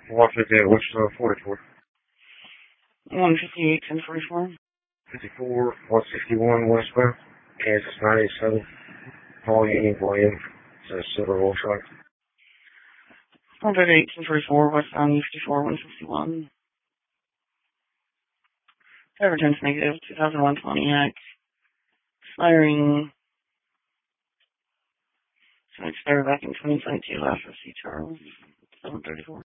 158, what's 44? 158, 1044. 54, 161 westbound, Kansas 987, Paul Union William, it's a silver Volkswagen. 158, 1044, westbound, 54, 161. Driver turns negative, 2001 Pontiac. Expiring. So expired back in 2022 after C Charles. 734.